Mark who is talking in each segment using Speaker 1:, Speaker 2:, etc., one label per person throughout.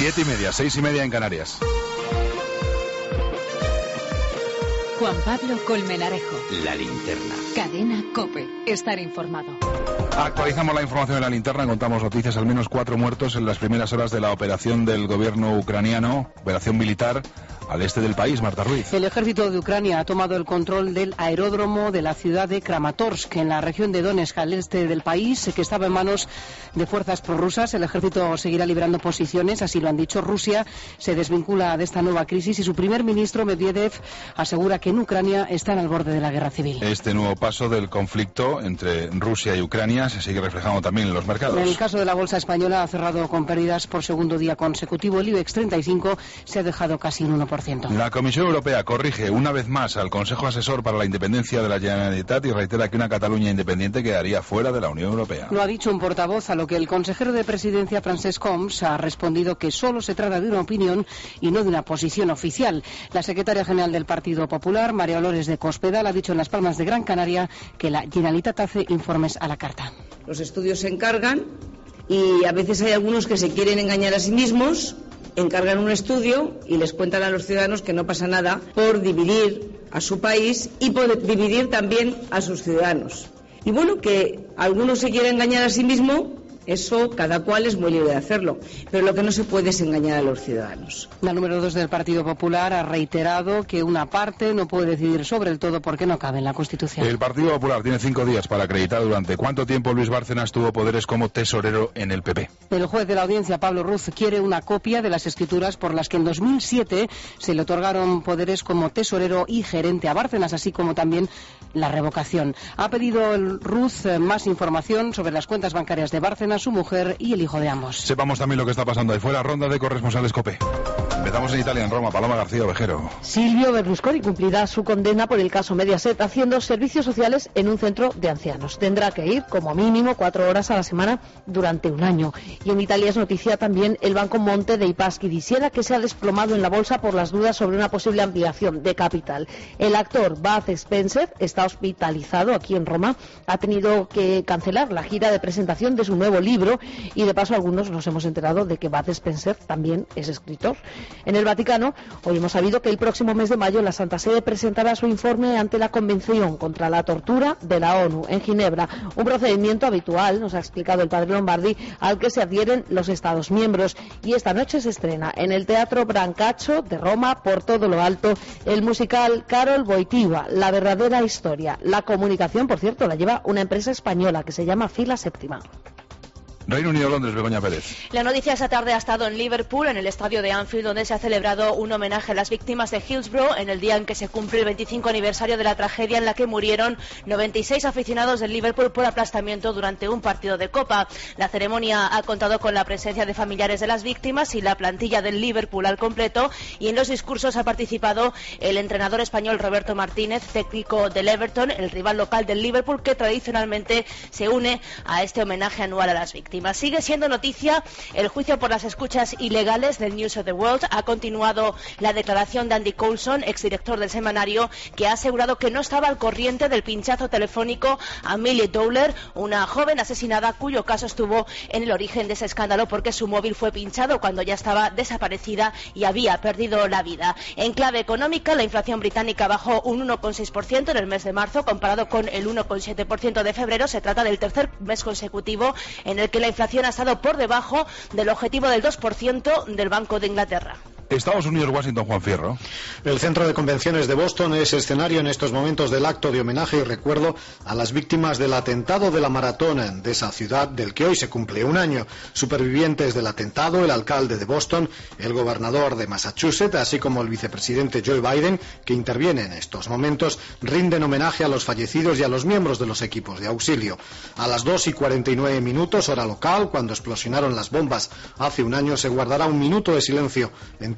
Speaker 1: 7:30, 6:30 en Canarias.
Speaker 2: Juan Pablo Colmenarejo.
Speaker 3: La linterna.
Speaker 2: Cadena COPE. Estar informado.
Speaker 1: Actualizamos la información de la linterna, contamos noticias, al menos 4 muertos en las primeras horas de la operación del gobierno ucraniano, operación militar al este del país. Marta Ruiz.
Speaker 4: El ejército de Ucrania ha tomado el control del aeródromo de la ciudad de Kramatorsk, en la región de Donetsk, al este del país, que estaba en manos de fuerzas prorrusas. El ejército seguirá librando posiciones, así lo han dicho. Rusia se desvincula de esta nueva crisis y su primer ministro, Medvedev, asegura que en Ucrania están al borde de la guerra civil.
Speaker 1: Este nuevo paso del conflicto entre Rusia y Ucrania se sigue reflejando también en los mercados.
Speaker 4: En el caso de la bolsa española, ha cerrado con pérdidas por segundo día consecutivo. El IBEX 35 se ha dejado casi un 1%.
Speaker 1: La Comisión Europea corrige una vez más al Consejo Asesor para la Independencia de la Generalitat y reitera que una Cataluña independiente quedaría fuera de la Unión Europea.
Speaker 4: Lo ha dicho un portavoz, a lo que el consejero de Presidencia, Francesc Homs, ha respondido que solo se trata de una opinión y no de una posición oficial. La secretaria general del Partido Popular, María Dolores de Cospedal, ha dicho en Las Palmas de Gran Canaria que la Generalitat hace informes a la carta.
Speaker 5: Los estudios se encargan y a veces hay algunos que se quieren engañar a sí mismos, encargan un estudio y les cuentan a los ciudadanos que no pasa nada por dividir a su país y por dividir también a sus ciudadanos. Y bueno, que algunos se quieren engañar a sí mismo, eso cada cual es muy libre de hacerlo, pero lo que no se puede es engañar a los ciudadanos.
Speaker 4: La número 2 del Partido Popular ha reiterado que una parte no puede decidir sobre el todo porque no cabe en la Constitución.
Speaker 1: El Partido Popular tiene 5 días para acreditar durante cuánto tiempo Luis Bárcenas tuvo poderes como tesorero en el PP.
Speaker 4: El juez de la audiencia, Pablo Ruz, quiere una copia de las escrituras por las que en 2007 se le otorgaron poderes como tesorero y gerente a Bárcenas, así como también la revocación. Ha pedido el Ruz más información sobre las cuentas bancarias de Bárcenas, su mujer y el hijo de ambos.
Speaker 1: Sepamos también lo que está pasando ahí fuera. Ronda de corresponsales COPE. Empezamos en Italia, en Roma. Paloma García Ovejero.
Speaker 6: Silvio Berlusconi cumplirá su condena por el caso Mediaset haciendo servicios sociales en un centro de ancianos. Tendrá que ir como mínimo 4 horas a la semana durante un año. Y en Italia es noticia también el Banco Monte dei Paschi di Siena, que se ha desplomado en la bolsa por las dudas sobre una posible ampliación de capital. El actor Bud Spencer está hospitalizado aquí en Roma. Ha tenido que cancelar la gira de presentación de su nuevo libro y de paso algunos nos hemos enterado de que Bud Spencer también es escritor. En el Vaticano hoy hemos sabido que el próximo mes de mayo la Santa Sede presentará su informe ante la Convención contra la Tortura de la ONU en Ginebra, un procedimiento habitual, nos ha explicado el padre Lombardi, al que se adhieren los Estados miembros. Y esta noche se estrena en el Teatro Brancaccio de Roma, por todo lo alto, el musical Karol Wojtyła, la verdadera historia. La comunicación, por cierto, la lleva una empresa española que se llama Fila Séptima.
Speaker 1: Reino Unido, Londres, Begoña Pérez.
Speaker 7: La noticia esta tarde ha estado en Liverpool, en el estadio de Anfield, donde se ha celebrado un homenaje a las víctimas de Hillsborough en el día en que se cumple el 25 aniversario de la tragedia en la que murieron 96 aficionados del Liverpool por aplastamiento durante un partido de Copa. La ceremonia ha contado con la presencia de familiares de las víctimas y la plantilla del Liverpool al completo, y en los discursos ha participado el entrenador español Roberto Martínez, técnico del Everton, el rival local del Liverpool, que tradicionalmente se une a este homenaje anual a las víctimas. Sigue siendo noticia el juicio por las escuchas ilegales del News of the World. Ha continuado la declaración de Andy Coulson, exdirector del semanario, que ha asegurado que no estaba al corriente del pinchazo telefónico a Millie Dowler, una joven asesinada cuyo caso estuvo en el origen de ese escándalo porque su móvil fue pinchado cuando ya estaba desaparecida y había perdido la vida. En clave económica, la inflación británica bajó un 1,6% en el mes de marzo comparado con el 1,7% de febrero. Se trata del tercer mes consecutivo en el que la inflación ha estado por debajo del objetivo del 2% del Banco de Inglaterra.
Speaker 1: Estados Unidos, Washington, Juan Fierro.
Speaker 8: El Centro de Convenciones de Boston es escenario en estos momentos del acto de homenaje y recuerdo a las víctimas del atentado de la maratón de esa ciudad, del que hoy se cumple un año. Supervivientes del atentado, el alcalde de Boston, el gobernador de Massachusetts, así como el vicepresidente Joe Biden, que interviene en estos momentos, rinden homenaje a los fallecidos y a los miembros de los equipos de auxilio. A las 2:49 hora local, cuando explosionaron las bombas hace un año, se guardará un minuto de silencio en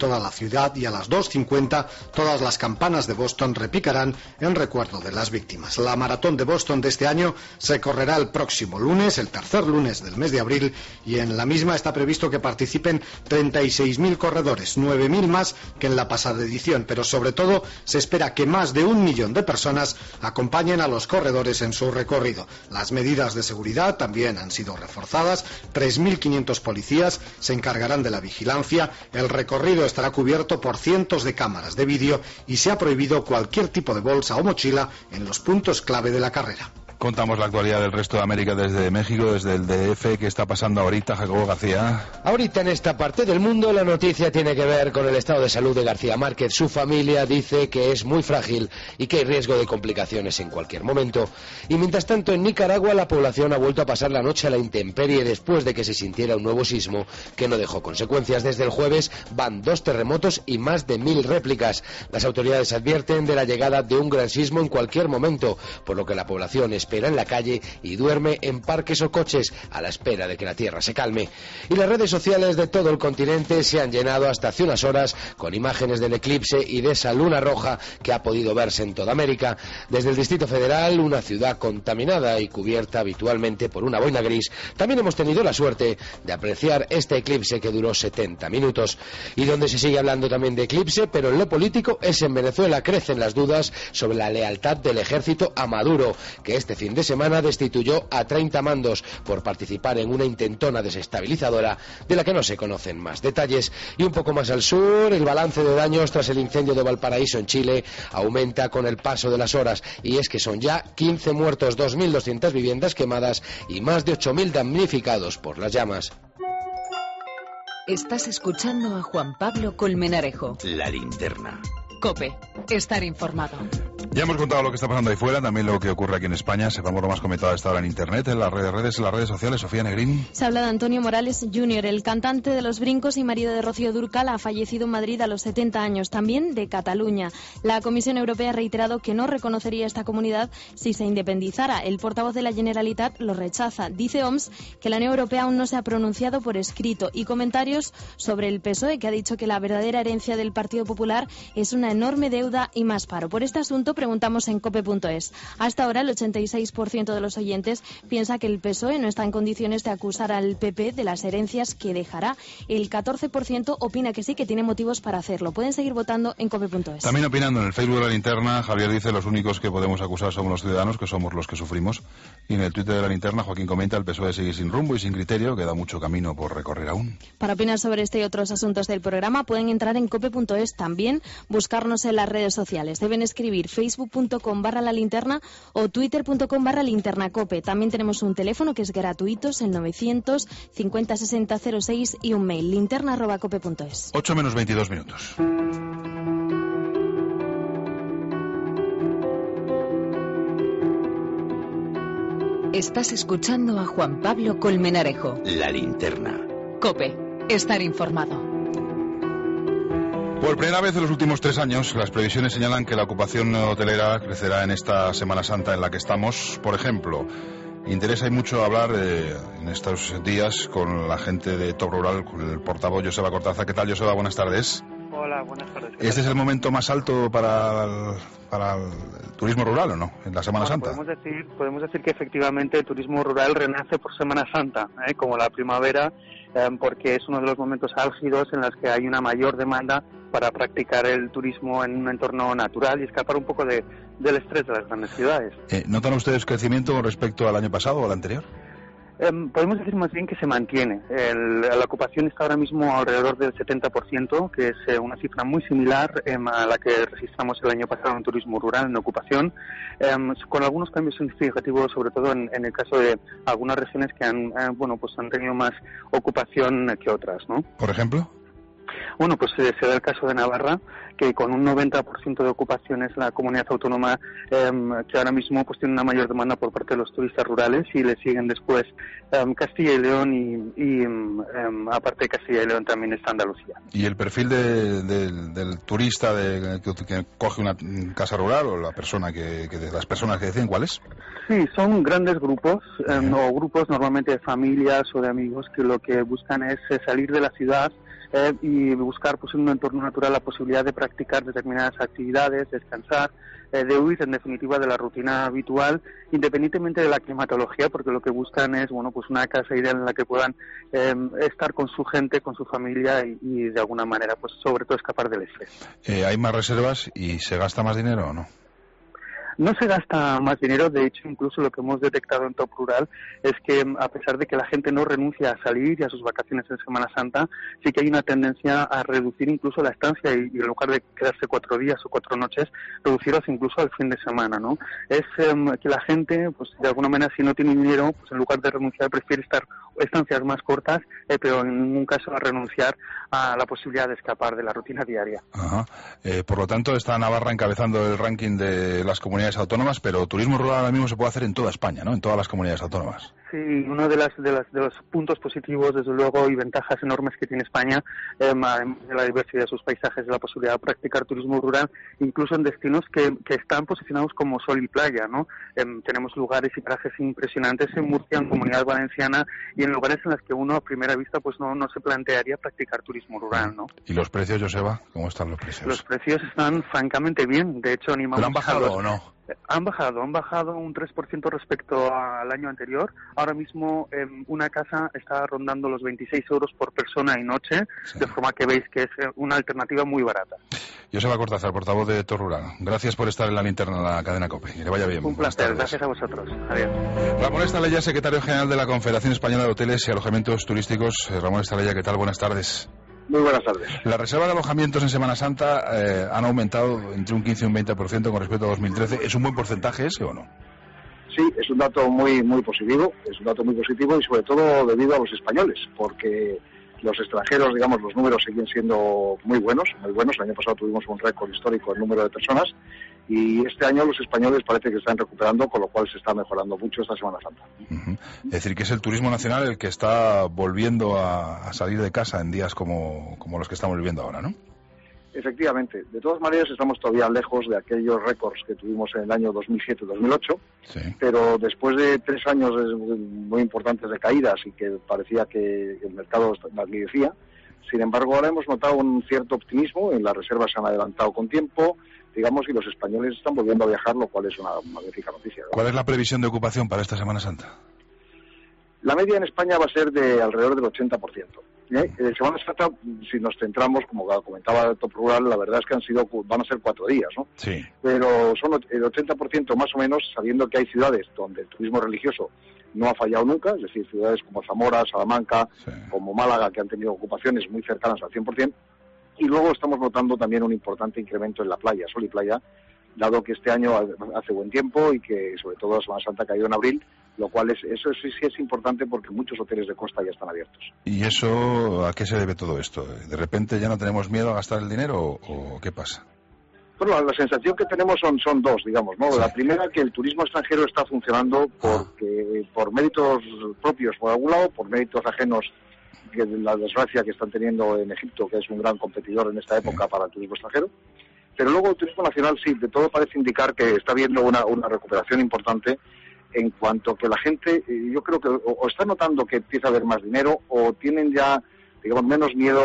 Speaker 8: toda la ciudad y a las 2:50 todas las campanas de Boston repicarán en recuerdo de las víctimas. La maratón de Boston de este año se correrá el próximo lunes, el tercer lunes del mes de abril, y en la misma está previsto que participen 36.000 corredores, 9.000 más que en la pasada edición, pero sobre todo se espera que más de 1 millón de personas acompañen a los corredores en su recorrido. Las medidas de seguridad también han sido reforzadas, 3.500 policías se encargarán de la vigilancia, el recorrido estará cubierto por cientos de cámaras de vídeo y se ha prohibido cualquier tipo de bolsa o mochila en los puntos clave de la carrera.
Speaker 1: Contamos la actualidad del resto de América desde México, desde el DF. ¿Qué está pasando ahorita, Jacobo García?
Speaker 3: Ahorita en esta parte del mundo la noticia tiene que ver con el estado de salud de García Márquez. Su familia dice que es muy frágil y que hay riesgo de complicaciones en cualquier momento. Y mientras tanto en Nicaragua la población ha vuelto a pasar la noche a la intemperie después de que se sintiera un nuevo sismo que no dejó consecuencias. Desde el jueves van 2 terremotos y más de 1.000 réplicas. Las autoridades advierten de la llegada de un gran sismo en cualquier momento, por lo que la población espera en la calle y duerme en parques o coches a la espera de que la tierra se calme. Y las redes sociales de todo el continente se han llenado hasta hace unas horas con imágenes del eclipse y de esa luna roja que ha podido verse en toda América. Desde el Distrito Federal, una ciudad contaminada y cubierta habitualmente por una boina gris, también hemos tenido la suerte de apreciar este eclipse que duró 70 minutos. Y donde se sigue hablando también de eclipse, pero en lo político es en Venezuela. Crecen las dudas sobre la lealtad del ejército a Maduro, que este fin de semana destituyó a 30 mandos por participar en una intentona desestabilizadora de la que no se conocen más detalles. Y un poco más al sur, el balance de daños tras el incendio de Valparaíso en Chile aumenta con el paso de las horas, y es que son ya 15 muertos, 2.200 viviendas quemadas y más de 8.000 damnificados por las llamas.
Speaker 2: Estás escuchando a Juan Pablo Colmenarejo.
Speaker 9: La linterna.
Speaker 2: COPE. Estar informado.
Speaker 1: Ya hemos contado lo que está pasando ahí fuera, también lo que ocurre aquí en España. Sepamos lo más comentado a esta hora en Internet, en las redes sociales. Sofía Negrín.
Speaker 10: Se habla de Antonio Morales Jr., el cantante de Los Brincos y marido de Rocío Dúrcal, ha fallecido en Madrid a los 70 años, también de Cataluña. La Comisión Europea ha reiterado que no reconocería esta comunidad si se independizara. El portavoz de la Generalitat lo rechaza. Dice OMS que la Unión Europea aún no se ha pronunciado por escrito. Y comentarios sobre el PSOE, que ha dicho que la verdadera herencia del Partido Popular es una enorme deuda y más paro. Por este asunto preguntamos en cope.es. Hasta ahora el 86% de los oyentes piensa que el PSOE no está en condiciones de acusar al PP de las herencias que dejará. El 14% opina que sí, que tiene motivos para hacerlo. Pueden seguir votando en cope.es.
Speaker 1: También opinando en el Facebook de la linterna, Javier dice: los únicos que podemos acusar somos los ciudadanos, que somos los que sufrimos. Y en el Twitter de la linterna, Joaquín comenta: el PSOE sigue sin rumbo y sin criterio, queda mucho camino por recorrer aún.
Speaker 10: Para opinar sobre este y otros asuntos del programa pueden entrar en cope.es, también buscarnos en las redes sociales. Deben escribir facebook.com/lalinterna o twitter.com/linternacope. También tenemos un teléfono que es gratuito, es el 950 60 06, y un mail, linterna@cope.es.
Speaker 1: 8 menos 22 minutos.
Speaker 2: Estás escuchando a Juan Pablo Colmenarejo.
Speaker 9: La linterna.
Speaker 2: COPE. Estar informado.
Speaker 1: Por primera vez en los últimos 3 años, las previsiones señalan que la ocupación hotelera crecerá en esta Semana Santa en la que estamos. Por ejemplo, interesa y mucho hablar en estos días con la gente de Top Rural, con el portavoz Joseba Cortázar. ¿Qué tal, Joseba? Buenas tardes.
Speaker 11: Hola, buenas tardes.
Speaker 1: ¿Este es el momento más alto para el turismo rural o no, en la Semana Santa?
Speaker 11: Podemos decir que efectivamente el turismo rural renace por Semana Santa, como la primavera, porque es uno de los momentos álgidos en los que hay una mayor demanda para practicar el turismo en un entorno natural y escapar un poco del estrés de las grandes ciudades.
Speaker 1: ¿Notan ustedes crecimiento respecto al año pasado o al anterior?
Speaker 11: Podemos decir más bien que se mantiene. La ocupación está ahora mismo alrededor del 70%, que es una cifra muy similar a la que registramos el año pasado en turismo rural, en ocupación, con algunos cambios significativos, sobre todo en el caso de algunas regiones que han tenido más ocupación que otras, ¿no?
Speaker 1: ¿Por ejemplo?
Speaker 11: Bueno, pues se da el caso de Navarra, que con un 90% de ocupación es la comunidad autónoma que ahora mismo pues tiene una mayor demanda por parte de los turistas rurales, y le siguen después Castilla y León y aparte de Castilla y León también está Andalucía.
Speaker 1: ¿Y el perfil del turista que coge una casa rural, o las personas que deciden cuál es?
Speaker 11: Sí, son grandes grupos, o grupos normalmente de familias o de amigos que lo que buscan es salir de la ciudad, y buscar pues en un entorno natural la posibilidad de practicar determinadas actividades, descansar, de huir en definitiva de la rutina habitual, independientemente de la climatología, porque lo que buscan es pues una casa ideal en la que puedan estar con su gente, con su familia y de alguna manera pues sobre todo escapar del estrés.
Speaker 1: ¿Hay más reservas y se gasta más dinero o no?
Speaker 11: No se gasta más dinero, de hecho incluso lo que hemos detectado en Top Rural es que a pesar de que la gente no renuncia a salir y a sus vacaciones en Semana Santa, sí que hay una tendencia a reducir incluso la estancia y en lugar de quedarse 4 días o 4 noches, reducirlos incluso al fin de semana, ¿no? Es que la gente, pues de alguna manera si no tiene dinero, pues en lugar de renunciar prefiere estar estancias más cortas, pero en ningún caso a renunciar a la posibilidad de escapar de la rutina diaria.
Speaker 1: Ajá. Por lo tanto, está Navarra encabezando el ranking de las comunidades autónomas, pero turismo rural ahora mismo se puede hacer en toda España, ¿no? En todas las comunidades autónomas.
Speaker 11: Sí, uno de los puntos positivos, desde luego, y ventajas enormes que tiene España, además de la diversidad de sus paisajes, de la posibilidad de practicar turismo rural, incluso en destinos que están posicionados como sol y playa, ¿no? Tenemos lugares y parajes impresionantes en Murcia, en Comunidad Valenciana, y en lugares en los que uno a primera vista pues no se plantearía practicar turismo rural, ¿no?
Speaker 1: ¿Y los precios, Joseba? ¿Cómo están los precios?
Speaker 11: Los precios están francamente bien, de hecho animamos...
Speaker 1: ¿Pero han bajado o no?
Speaker 11: Han bajado un 3% respecto al año anterior. Ahora mismo una casa está rondando los 26 euros por persona y noche, sí. De forma que veis que es una alternativa muy barata.
Speaker 1: Joseba Cortázar, portavoz de Top Rural. Gracias por estar en la linterna de la cadena COPE. Que le vaya bien.
Speaker 11: Un placer, gracias a vosotros. Adiós.
Speaker 1: Ramón Estalella, secretario general de la Confederación Española de Hoteles y Alojamientos Turísticos. Ramón Estalella, ¿qué tal? Buenas tardes.
Speaker 12: Muy buenas tardes.
Speaker 1: La reserva de alojamientos en Semana Santa han aumentado entre un 15 y un 20% con respecto a 2013. ¿Es un buen porcentaje ese o no?
Speaker 12: Sí, es un dato muy positivo, y sobre todo debido a los españoles, porque los extranjeros, digamos, los números siguen siendo muy buenos. El año pasado tuvimos un récord histórico en número de personas y este año los españoles parece que están recuperando, con lo cual se está mejorando mucho esta Semana Santa.
Speaker 1: Uh-huh. Es decir, que es el turismo nacional el que está volviendo a salir de casa en días como los que estamos viviendo ahora, ¿no?
Speaker 12: Efectivamente. De todas maneras, estamos todavía lejos de aquellos récords que tuvimos en el año 2007-2008, sí. Pero después de 3 años muy importantes de caídas y que parecía que el mercado languidecía, sin embargo, ahora hemos notado un cierto optimismo, en las reservas se han adelantado con tiempo, digamos, y los españoles están volviendo a viajar, lo cual es una magnífica noticia, ¿no?
Speaker 1: ¿Cuál es la previsión de ocupación para esta Semana Santa?
Speaker 12: La media en España va a ser de alrededor del 80%. En Semana Santa, si nos centramos, como comentaba Top Rural, la verdad es que van a ser 4 días, ¿no?
Speaker 1: Sí.
Speaker 12: Pero son el 80% más o menos, sabiendo que hay ciudades donde el turismo religioso no ha fallado nunca, es decir, ciudades como Zamora, Salamanca, sí. Como Málaga, que han tenido ocupaciones muy cercanas al 100%, y luego estamos notando también un importante incremento en la playa, sol y playa, dado que este año hace buen tiempo y que sobre todo Semana Santa ha caído en abril, lo cual eso sí es importante porque muchos hoteles de costa ya están abiertos.
Speaker 1: ¿Y eso a qué se debe todo esto? ¿De repente ya no tenemos miedo a gastar el dinero o qué pasa?
Speaker 12: Bueno, la sensación que tenemos son dos, digamos, ¿no? Sí. La primera, que el turismo extranjero está funcionando por méritos propios, por algún lado, por méritos ajenos, que la desgracia que están teniendo en Egipto, que es un gran competidor en esta época para el turismo extranjero. Pero luego el turismo nacional sí, de todo parece indicar que está habiendo una recuperación importante en cuanto que la gente, yo creo que o está notando que empieza a haber más dinero o tienen ya, digamos, menos miedo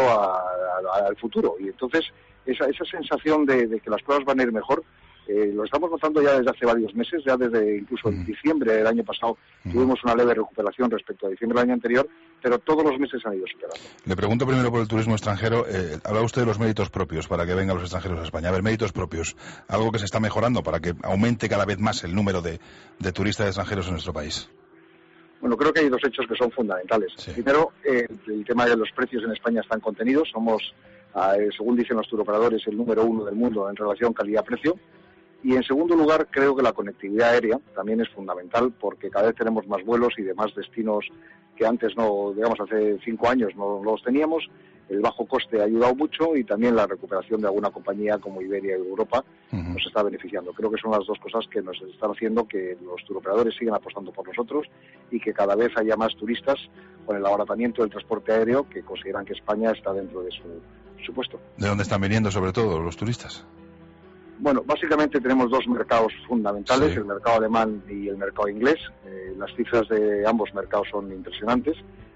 Speaker 12: al futuro. Y entonces esa sensación de que las cosas van a ir mejor, lo estamos notando ya desde hace varios meses, ya desde incluso en diciembre del año pasado tuvimos una leve recuperación respecto a diciembre del año anterior, pero todos los meses han ido superando.
Speaker 1: Le pregunto primero por el turismo extranjero. Habla usted de los méritos propios para que vengan los extranjeros a España. A ver, méritos propios, algo que se está mejorando para que aumente cada vez más el número de turistas extranjeros en nuestro país.
Speaker 12: Bueno, creo que hay 2 hechos que son fundamentales. Sí. Primero, el tema de los precios en España están contenidos. Somos, según dicen los turoperadores, el número 1 del mundo en relación calidad-precio. Y en segundo lugar, creo que la conectividad aérea también es fundamental porque cada vez tenemos más vuelos y demás destinos que antes no, digamos, hace 5 años no los teníamos. El bajo coste ha ayudado mucho y también la recuperación de alguna compañía como Iberia y Europa nos está beneficiando. Creo que son las 2 cosas que nos están haciendo que los turoperadores sigan apostando por nosotros y que cada vez haya más turistas con el abaratamiento del transporte aéreo que consideran que España está dentro de su puesto.
Speaker 1: ¿De dónde están viniendo sobre todo los turistas?
Speaker 12: Bueno, básicamente tenemos 2 mercados fundamentales, sí. El mercado alemán y el mercado inglés. Las cifras de ambos mercados son impresionantes.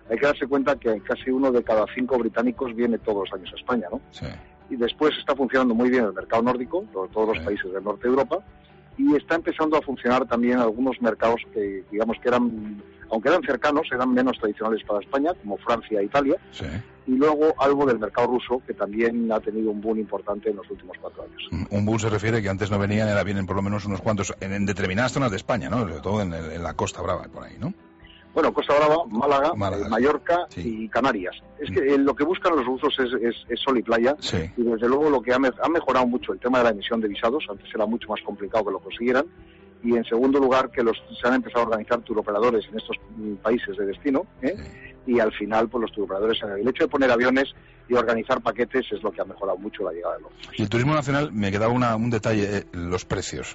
Speaker 12: hay que darse cuenta que casi 1 de cada 5 británicos viene todos los años a España, ¿no?
Speaker 1: Sí.
Speaker 12: Y después está funcionando muy bien el mercado nórdico, todos los países del norte de Europa, y está empezando a funcionar también algunos mercados que, digamos que eran, aunque eran cercanos, eran menos tradicionales para España, como Francia e Italia,
Speaker 1: Sí.
Speaker 12: y luego algo del mercado ruso, que también ha tenido un boom importante en los últimos 4 años.
Speaker 1: Un boom se refiere que antes no venían, ahora vienen por lo menos unos cuantos en determinadas zonas de España, ¿no? Sobre todo en la Costa Brava, por ahí, ¿no?
Speaker 12: Bueno, Costa Brava, Málaga, Mallorca
Speaker 1: sí.
Speaker 12: y Canarias. Es que lo que buscan los rusos es sol y playa,
Speaker 1: Sí.
Speaker 12: y desde luego lo que ha mejorado mucho el tema de la emisión de visados. Antes era mucho más complicado que lo consiguieran, y en segundo lugar que se han empezado a organizar turoperadores en estos países de destino, y al final pues los turoperadores, el hecho de poner aviones y organizar paquetes es lo que ha mejorado mucho la llegada de los rusos.
Speaker 1: Y el turismo nacional, me quedaba un detalle, los precios,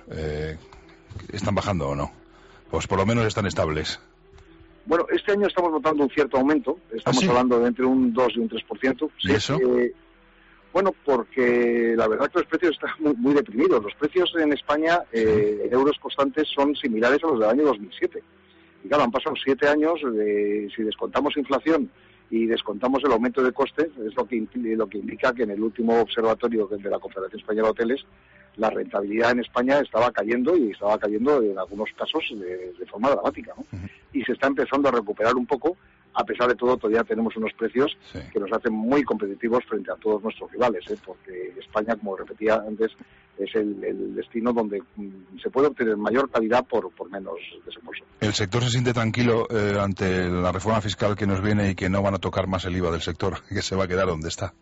Speaker 1: ¿están bajando o no? Pues por lo menos están estables.
Speaker 12: Bueno, este año estamos notando un cierto aumento, estamos hablando de entre un 2 y un 3%.
Speaker 1: ¿Y eso?
Speaker 12: Bueno, porque la verdad que los precios están muy deprimidos. Los precios en España, en euros constantes, son similares a los del año 2007. Y claro, han pasado 7 años, si descontamos inflación y descontamos el aumento de costes, es lo que indica que en el último observatorio de la Confederación Española de Hoteles, la rentabilidad en España estaba cayendo, y estaba cayendo en algunos casos de forma dramática, ¿no? Y se está empezando a recuperar un poco. A pesar de todo, todavía tenemos unos precios que nos hacen muy competitivos frente a todos nuestros rivales, porque España, como repetía antes, es el destino donde se puede obtener mayor calidad por menos desembolso.
Speaker 1: ¿El sector se siente tranquilo ante la reforma fiscal que nos viene y que no van a tocar más el IVA del sector, que se va a quedar donde está?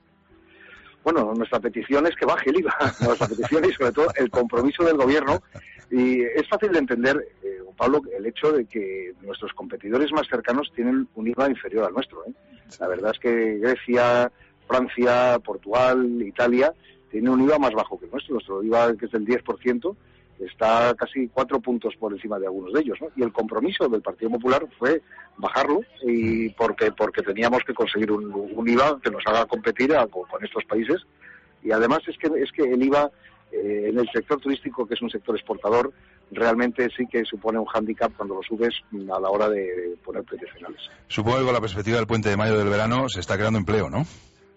Speaker 12: Bueno, nuestra petición es que baje el IVA, nuestra petición y sobre todo el compromiso del gobierno. Y es fácil de entender, Pablo, el hecho de que nuestros competidores más cercanos tienen un IVA inferior al nuestro. La verdad es que Grecia, Francia, Portugal, Italia tienen un IVA más bajo que el nuestro. Nuestro IVA, que es del 10%, está casi 4 puntos por encima de algunos de ellos, ¿no? Y el compromiso del Partido Popular fue bajarlo, y porque teníamos que conseguir un IVA que nos haga competir con estos países. Y además es que el IVA en el sector turístico, que es un sector exportador, realmente sí que supone un hándicap cuando lo subes a la hora de poner precios finales.
Speaker 1: Supongo que con la perspectiva del puente de mayo del verano se está creando empleo, ¿no?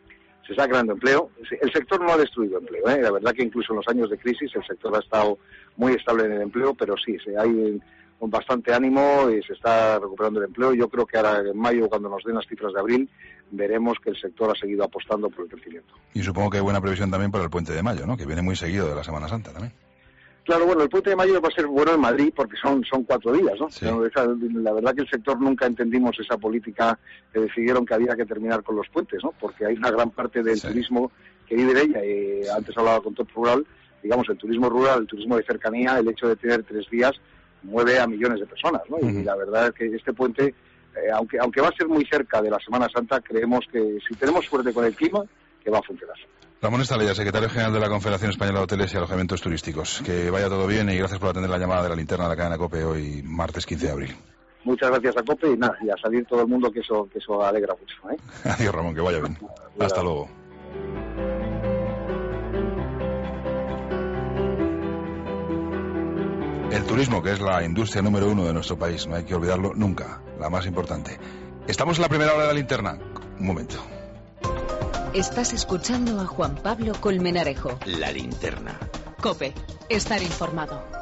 Speaker 12: Se está creando empleo. El sector no ha destruido empleo, La verdad que incluso en los años de crisis el sector ha estado muy estable en el empleo, pero sí, hay bastante ánimo y se está recuperando el empleo. Yo creo que ahora en mayo, cuando nos den las cifras de abril, veremos que el sector ha seguido apostando por el crecimiento.
Speaker 1: Y supongo que hay buena previsión también para el puente de mayo, ¿no? Que viene muy seguido de la Semana Santa también.
Speaker 12: Claro, bueno, el puente de mayo va a ser bueno en Madrid porque son 4 días, ¿no?
Speaker 1: Sí.
Speaker 12: La verdad que el sector nunca entendimos esa política que decidieron que había que terminar con los puentes, ¿no? Porque hay una gran parte del turismo que vive de ella. Antes hablaba con Top Rural, digamos, el turismo rural, el turismo de cercanía, el hecho de tener 3 días mueve a millones de personas, ¿no? Y la verdad es que este puente, aunque va a ser muy cerca de la Semana Santa, creemos que si tenemos suerte con el clima, que va a funcionar.
Speaker 1: Ramón Estalella, secretario general de la Confederación Española de Hoteles y Alojamientos Turísticos. Que vaya todo bien y gracias por atender la llamada de la linterna de la cadena COPE hoy, martes 15 de abril.
Speaker 12: Muchas gracias a COPE y a salir todo el mundo, que eso alegra mucho,
Speaker 1: Adiós, Ramón, que vaya bien. Hasta luego. El turismo, que es la industria número 1 de nuestro país, no hay que olvidarlo nunca, la más importante. Estamos en la primera hora de la linterna. Un momento.
Speaker 2: Estás escuchando a Juan Pablo Colmenarejo.
Speaker 9: La linterna.
Speaker 2: COPE. Estar informado.